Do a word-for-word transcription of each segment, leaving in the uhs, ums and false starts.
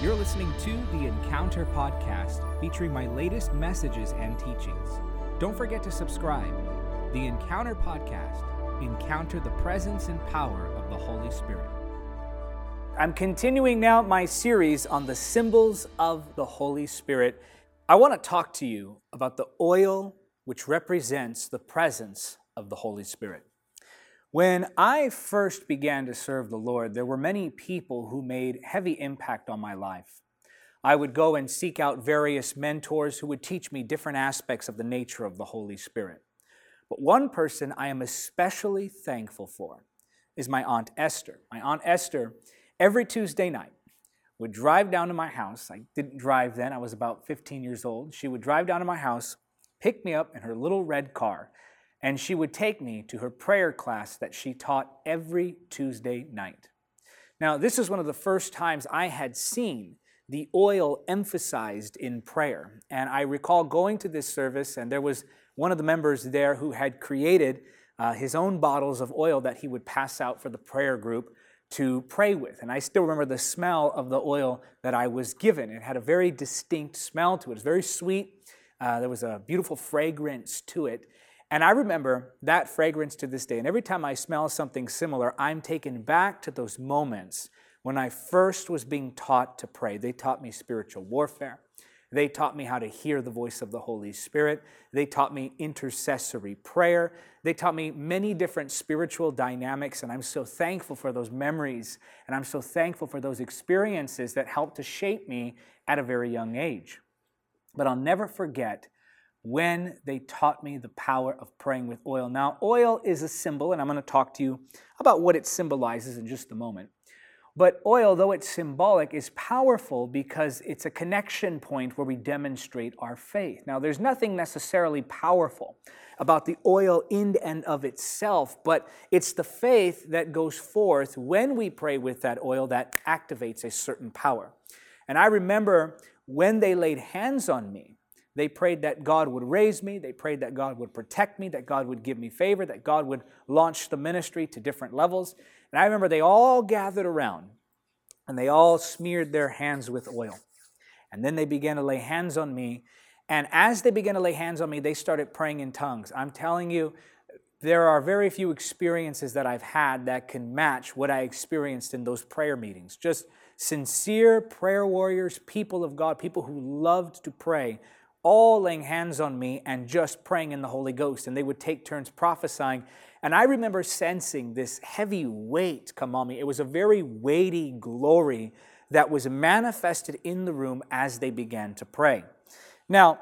You're listening to the Encounter Podcast, featuring my latest messages and teachings. Don't forget to subscribe. The Encounter Podcast. Encounter the presence and power of the Holy Spirit. I'm continuing now my series on the symbols of the Holy Spirit. I want to talk to you about the oil which represents the presence of the Holy Spirit. When I first began to serve the Lord, there were many people who made heavy impact on my life. I would go and seek out various mentors who would teach me different aspects of the nature of the Holy Spirit. But one person I am especially thankful for is my Aunt Esther. My Aunt Esther, every Tuesday night, would drive down to my house. I didn't drive then, I was about fifteen years old. She would drive down to my house, pick me up in her little red car, and she would take me to her prayer class that she taught every Tuesday night. Now, this is one of the first times I had seen the oil emphasized in prayer. And I recall going to this service, and there was one of the members there who had created uh, his own bottles of oil that he would pass out for the prayer group to pray with. And I still remember the smell of the oil that I was given. It had a very distinct smell to it. It was very sweet. Uh, there was a beautiful fragrance to it. And I remember that fragrance to this day. And every time I smell something similar, I'm taken back to those moments when I first was being taught to pray. They taught me spiritual warfare. They taught me how to hear the voice of the Holy Spirit. They taught me intercessory prayer. They taught me many different spiritual dynamics. And I'm so thankful for those memories. And I'm so thankful for those experiences that helped to shape me at a very young age. But I'll never forget when they taught me the power of praying with oil. Now, oil is a symbol, and I'm going to talk to you about what it symbolizes in just a moment. But oil, though it's symbolic, is powerful because it's a connection point where we demonstrate our faith. Now, there's nothing necessarily powerful about the oil in and of itself, but it's the faith that goes forth when we pray with that oil that activates a certain power. And I remember when they laid hands on me, they prayed that God would raise me. They prayed that God would protect me, that God would give me favor, that God would launch the ministry to different levels. And I remember they all gathered around and they all smeared their hands with oil. And then they began to lay hands on me. And as they began to lay hands on me, they started praying in tongues. I'm telling you, there are very few experiences that I've had that can match what I experienced in those prayer meetings. Just sincere prayer warriors, people of God, people who loved to pray, all laying hands on me and just praying in the Holy Ghost. And they would take turns prophesying. And I remember sensing this heavy weight come on me. It was a very weighty glory that was manifested in the room as they began to pray. Now,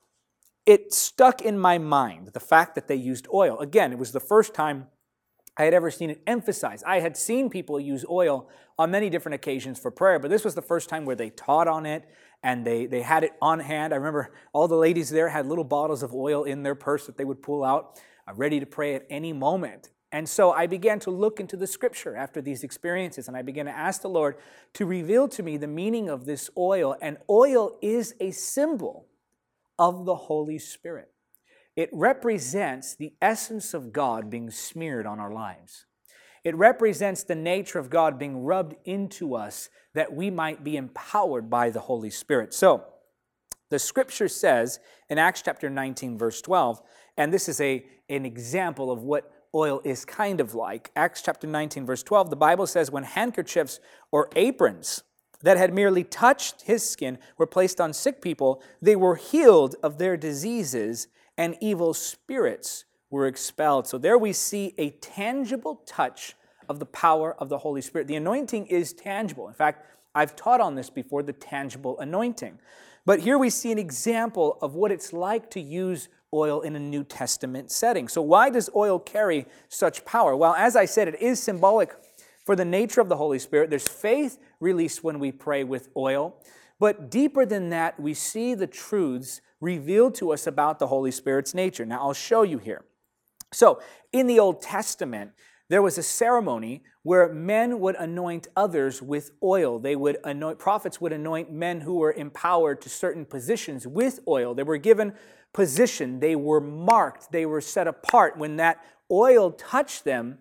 it stuck in my mind, the fact that they used oil. Again, it was the first time I had ever seen it emphasized. I had seen people use oil on many different occasions for prayer, but this was the first time where they taught on it and they, they had it on hand. I remember all the ladies there had little bottles of oil in their purse that they would pull out, uh, ready to pray at any moment. And so I began to look into the scripture after these experiences, and I began to ask the Lord to reveal to me the meaning of this oil. And oil is a symbol of the Holy Spirit. It represents the essence of God being smeared on our lives. It represents the nature of God being rubbed into us that we might be empowered by the Holy Spirit. So, the scripture says in Acts chapter nineteen, verse twelve, and this is a, an example of what oil is kind of like. Acts chapter nineteen, verse twelve, the Bible says, when handkerchiefs or aprons that had merely touched his skin were placed on sick people, they were healed of their diseases, and evil spirits were expelled. So there we see a tangible touch of the power of the Holy Spirit. The anointing is tangible. In fact, I've taught on this before, the tangible anointing. But here we see an example of what it's like to use oil in a New Testament setting. So why does oil carry such power? Well, as I said, it is symbolic for the nature of the Holy Spirit. There's faith released when we pray with oil. But deeper than that, we see the truths revealed to us about the Holy Spirit's nature. Now, I'll show you here. So, in the Old Testament, there was a ceremony where men would anoint others with oil. They would anoint, prophets would anoint men who were empowered to certain positions with oil. They were given position. They were marked. They were set apart. When that oil touched them,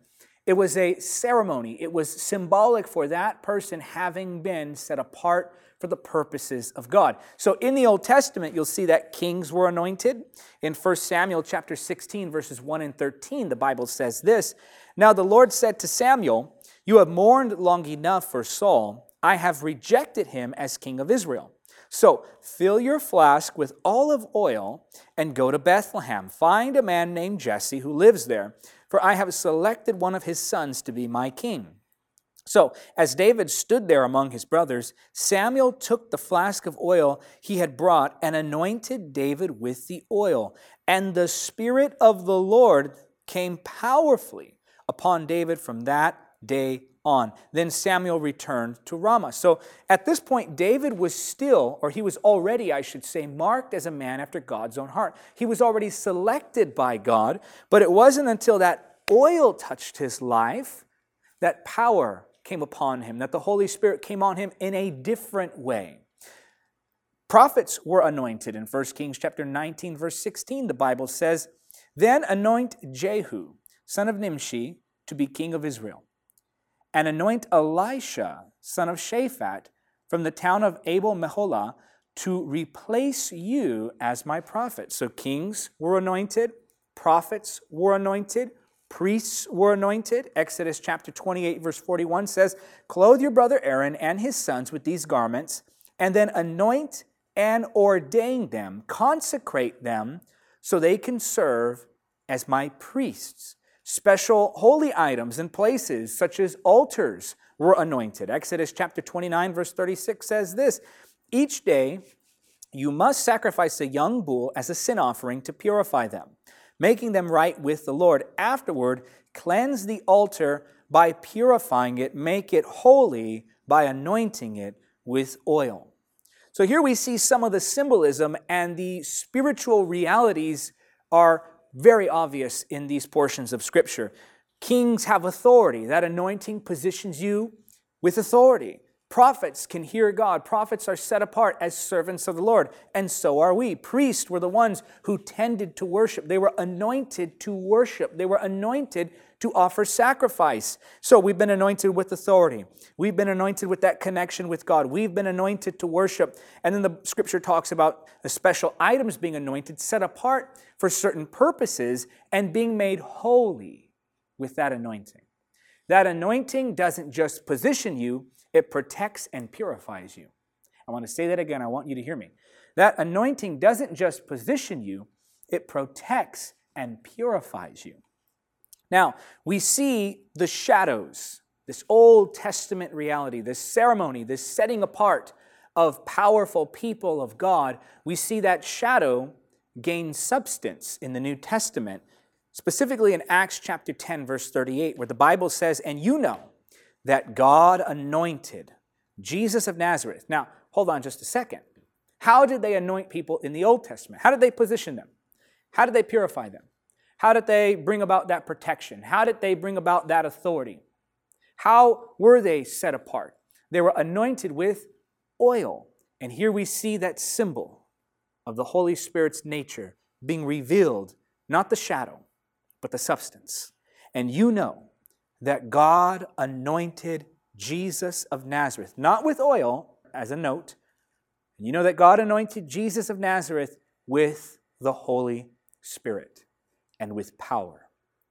It was a ceremony. It was symbolic for that person having been set apart for the purposes of God. So in the Old Testament, you'll see that kings were anointed. In First Samuel chapter sixteen, verses one and thirteen, the Bible says this, "Now the Lord said to Samuel, you have mourned long enough for Saul. I have rejected him as king of Israel. So fill your flask with olive oil and go to Bethlehem. Find a man named Jesse who lives there, for I have selected one of his sons to be my king." So as David stood there among his brothers, Samuel took the flask of oil he had brought and anointed David with the oil. And the Spirit of the Lord came powerfully upon David from that day on. Then Samuel returned to Ramah. So at this point, David was still, or he was already, I should say, marked as a man after God's own heart. He was already selected by God, but it wasn't until that oil touched his life that power came upon him, that the Holy Spirit came on him in a different way. Prophets were anointed. In First Kings chapter nineteen, verse sixteen, the Bible says, "Then anoint Jehu, son of Nimshi, to be king of Israel, and anoint Elisha, son of Shaphat, from the town of Abel-Meholah, to replace you as my prophet." So kings were anointed, prophets were anointed, priests were anointed. Exodus chapter twenty-eight, verse forty-one says, "Clothe your brother Aaron and his sons with these garments, and then anoint and ordain them, consecrate them, so they can serve as my priests." Special holy items and places, such as altars, were anointed. Exodus chapter twenty-nine, verse thirty-six says this, "Each day you must sacrifice a young bull as a sin offering to purify them, making them right with the Lord. Afterward, cleanse the altar by purifying it, make it holy by anointing it with oil." So here we see some of the symbolism, and the spiritual realities are very obvious in these portions of Scripture. Kings have authority. That anointing positions you with authority. Prophets can hear God. Prophets are set apart as servants of the Lord, and so are we. Priests were the ones who tended to worship. They were anointed to worship. They were anointed to offer sacrifice. So we've been anointed with authority. We've been anointed with that connection with God. We've been anointed to worship. And then the Scripture talks about the special items being anointed, set apart for certain purposes, and being made holy with that anointing. That anointing doesn't just position you, it protects and purifies you. I want to say that again. I want you to hear me. That anointing doesn't just position you, it protects and purifies you. Now, we see the shadows, this Old Testament reality, this ceremony, this setting apart of powerful people of God. We see that shadow gain substance in the New Testament, specifically in Acts chapter ten, verse thirty-eight, where the Bible says, "And you know that God anointed Jesus of Nazareth." Now, hold on just a second. How did they anoint people in the Old Testament? How did they position them? How did they purify them? How did they bring about that protection? How did they bring about that authority? How were they set apart? They were anointed with oil. And here we see that symbol of the Holy Spirit's nature being revealed, not the shadow, but the substance. And you know that God anointed Jesus of Nazareth, not with oil, as a note. And you know that God anointed Jesus of Nazareth with the Holy Spirit and with power.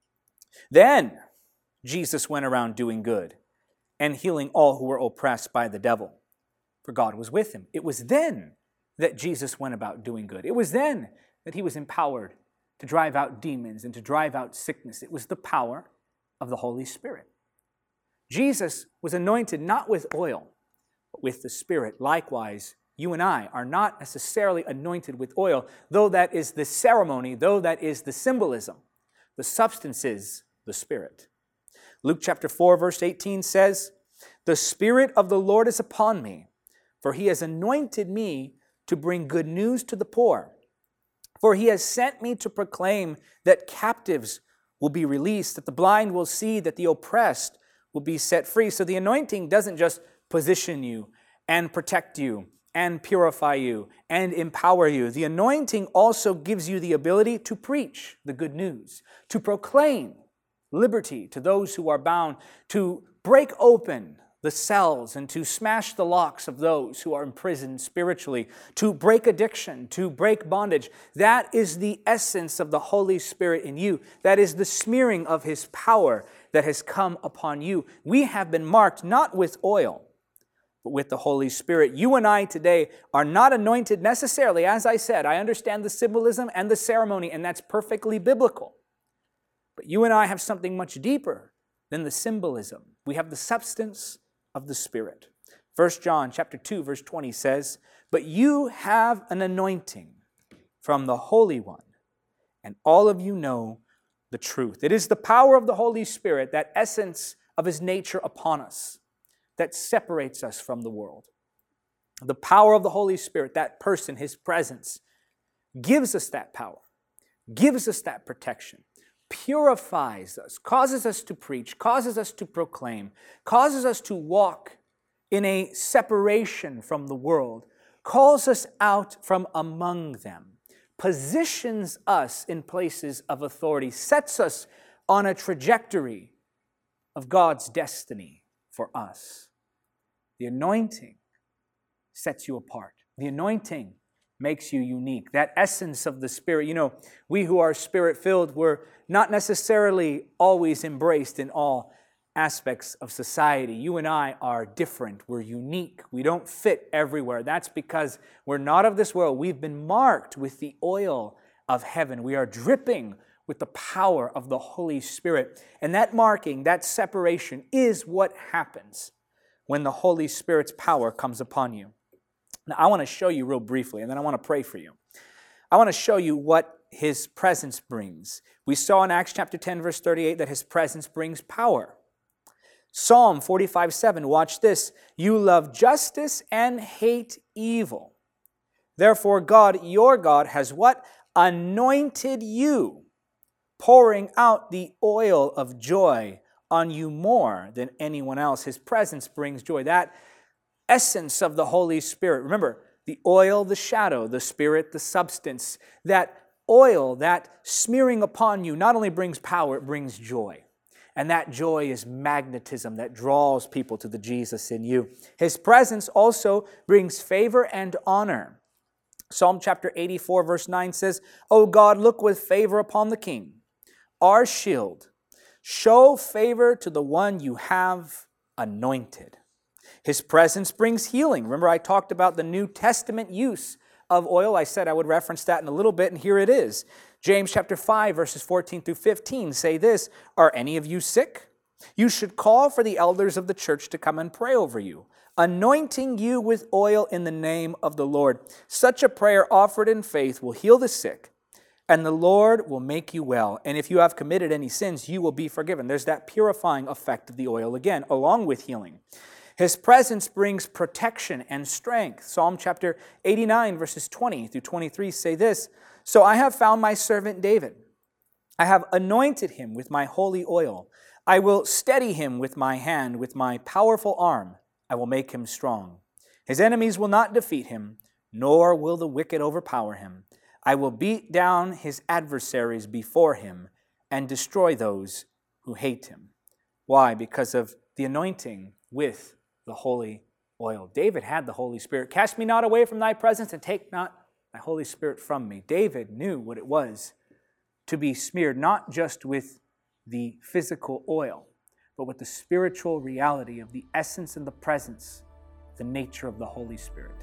Then Jesus went around doing good and healing all who were oppressed by the devil, for God was with him. It was then that Jesus went about doing good. It was then that he was empowered to drive out demons and to drive out sickness. It was the power of the Holy Spirit. Jesus was anointed not with oil, but with the Spirit. Likewise, you and I are not necessarily anointed with oil, though that is the ceremony, though that is the symbolism. The substance is the Spirit. Luke chapter four, verse eighteen says, "The Spirit of the Lord is upon me, for he has anointed me to bring good news to the poor. For he has sent me to proclaim that captives will be released, that the blind will see, that the oppressed will be set free." So the anointing doesn't just position you and protect you and purify you and empower you. The anointing also gives you the ability to preach the good news, to proclaim liberty to those who are bound, to break open the cells and to smash the locks of those who are imprisoned spiritually, to break addiction, to break bondage. That is the essence of the Holy Spirit in you. That is the smearing of His power that has come upon you. We have been marked not with oil, but with the Holy Spirit. You and I today are not anointed necessarily. As I said, I understand the symbolism and the ceremony, and that's perfectly biblical. But you and I have something much deeper than the symbolism. We have the substance of the Spirit. First John chapter two, verse twenty says, "But you have an anointing from the Holy One, and all of you know the truth." It is the power of the Holy Spirit, that essence of His nature upon us, that separates us from the world. The power of the Holy Spirit, that person, His presence, gives us that power, gives us that protection, purifies us, causes us to preach, causes us to proclaim, causes us to walk in a separation from the world, calls us out from among them, positions us in places of authority, sets us on a trajectory of God's destiny for us. The anointing sets you apart. The anointing makes you unique. That essence of the Spirit. You know, we who are Spirit-filled, we're not necessarily always embraced in all aspects of society. You and I are different. We're unique. We don't fit everywhere. That's because we're not of this world. We've been marked with the oil of heaven. We are dripping with the power of the Holy Spirit. And that marking, that separation, is what happens when the Holy Spirit's power comes upon you. Now, I want to show you real briefly, and then I want to pray for you. I want to show you what His presence brings. We saw in Acts chapter ten, verse thirty-eight, that His presence brings power. Psalm forty-five, seven, watch this. "You love justice and hate evil. Therefore God, your God, has" what? "Anointed you, pouring out the oil of joy on you more than anyone else." His presence brings joy. That essence of the Holy Spirit. Remember, the oil, the shadow, the Spirit, the substance. That oil, that smearing upon you, not only brings power, it brings joy. And that joy is magnetism that draws people to the Jesus in you. His presence also brings favor and honor. Psalm chapter eighty-four, verse nine says, "O God, look with favor upon the King, our shield. Show favor to the one you have anointed." His presence brings healing. Remember, I talked about the New Testament use of oil. I said I would reference that in a little bit, and here it is. James chapter five, verses fourteen through fifteen say this, "Are any of you sick? You should call for the elders of the church to come and pray over you, anointing you with oil in the name of the Lord. Such a prayer offered in faith will heal the sick, and the Lord will make you well. And if you have committed any sins, you will be forgiven." There's that purifying effect of the oil again, along with healing. His presence brings protection and strength. Psalm chapter eighty-nine, verses twenty through twenty-three say this, "So I have found my servant David. I have anointed him with my holy oil. I will steady him with my hand, with my powerful arm. I will make him strong. His enemies will not defeat him, nor will the wicked overpower him. I will beat down his adversaries before him and destroy those who hate him." Why? Because of the anointing with the holy oil. David had the Holy Spirit. "Cast me not away from thy presence, and take not thy Holy Spirit from me." David knew what it was to be smeared, not just with the physical oil, but with the spiritual reality of the essence and the presence, the nature of the Holy Spirit.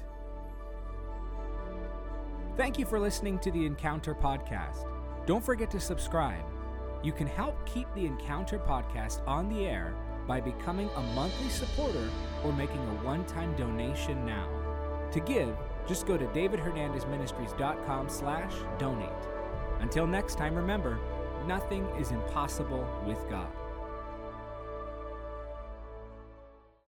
Thank you for listening to the Encounter Podcast. Don't forget to subscribe. You can help keep the Encounter Podcast on the air by becoming a monthly supporter or making a one-time donation now. To give, just go to david hernandez ministries dot com slash donate. Until next time, remember, nothing is impossible with God.